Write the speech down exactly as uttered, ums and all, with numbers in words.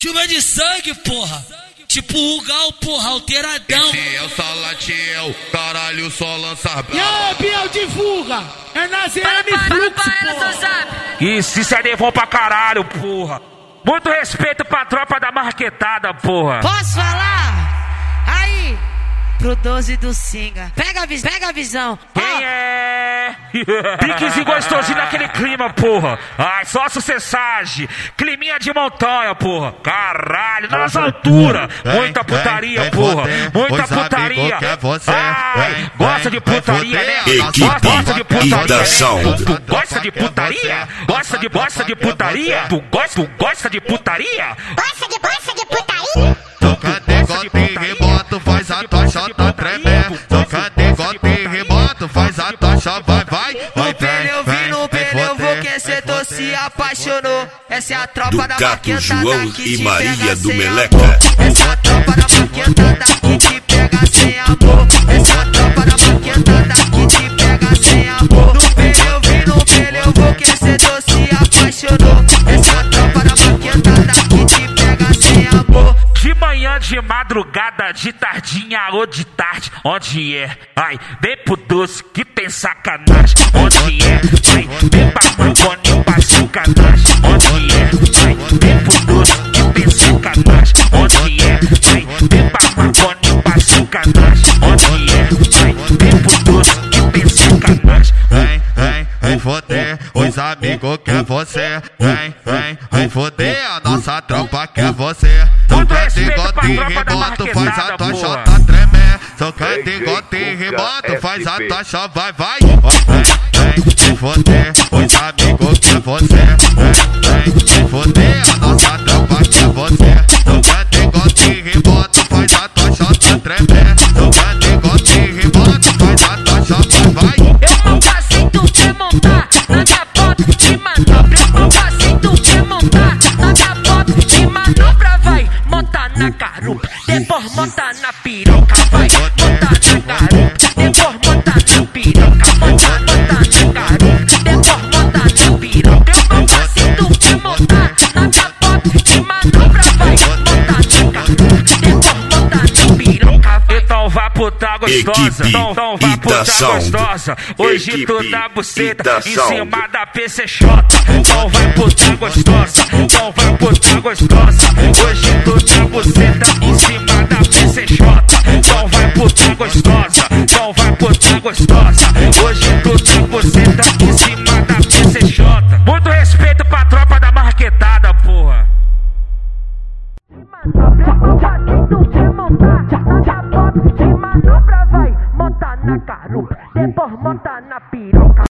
Chuva de sangue, porra. Tipo o Gal, porra, alteradão. Esse é o Salatiel, caralho, só lança brava. E aí, Biel, divulga. É na Z M Fluxo, porra. Isso, isso é devon pra caralho, porra. Muito respeito pra tropa da marquetada, porra. Posso falar? Aí, pro doze do Singa. Pega a, vis pega a visão. Quem oh. é? Piquezinho gostosinho naquele clima, porra. Ai, só sucessagem. Climinha de montanha, porra. Caralho, nas alturas. Muita putaria, porra. Muita putaria. Ai, gosta de putaria, né? Gosta de putaria, né? Tu gosta de putaria? Gosta de, gosta de putaria? Tu gosta, tu gosta de putaria? Gosta de, gosta de putaria? Toca de gota e rebota, faz a tua chota tremer. Toca de gota e rebota, faz a tua chota, vai, vai. No pneu, vi no pneu, vou que cê tô se apaixonou. Essa é a tropa da marquetada João que e te Maria pega do sem Meleca. amor. Essa é a tropa da marquetada que te pega sem amor. Essa é a tropa da marquetada que te pega sem amor. No pneu, vi no pneu, vou que cê tô se apaixonou. Essa é a tropa da marquetada que te pega sem amor. De manhã, de madrugada, de tardinha ou de tarde, onde é? Ai, vem pro doce que tem sacanagem, onde é? Ai, vem pra maconha pra sacanagem, onde é? Ai, vem pro doce que tem sacanagem, onde é? Ai, vem pra maconha pra sacanagem, onde é? Ai, vem pro doce que tem sacanagem. Vem, vem, vem foder, os amigos quer você. Vem, vem, vem foder, a nossa tropa quer você. Muito respeito pra tropa da marquetada, faz a tua porra. chota tremer. Só quer de gota e rebota, faz a tua chota, vai, vai. Vem, vem, vem foder, os amigos quer você. Vem, vem, vem foder, a nossa tropa quer você. Só quer de gota e rebota, faz a tua chota tremer. Só quer de gota e rebota, faz a tua chota, vai. Eu não passei, tu quer montar na minha bota de manobra. Eu não passei, tu quer montar na minha bota de manobra. Vai montar na garupa, depois montar na piroca. Vai montar na garupa, depois montar na piroca. Montar, montar na garupa, depois montar na piroca. Eu não passei, tu quer montar na minha bota de manobra. Vai montar na garupa, depois montar na piroca. Então vá puta gostosa, então, então vá puta Sound. gostosa. Hoje Equipe tu dá buceta Ita em Sound. cima da P C X. Então vai puta gostosa, então vai puta gostosa. Hoje tu dá buceta em cima da P C X. Então vai puta gostosa, então vai puta gostosa. Hoje tu dá buceta em cima da P C X. Muito respeito pra tropa da marquetada, porra. Montar na garupa, depois montar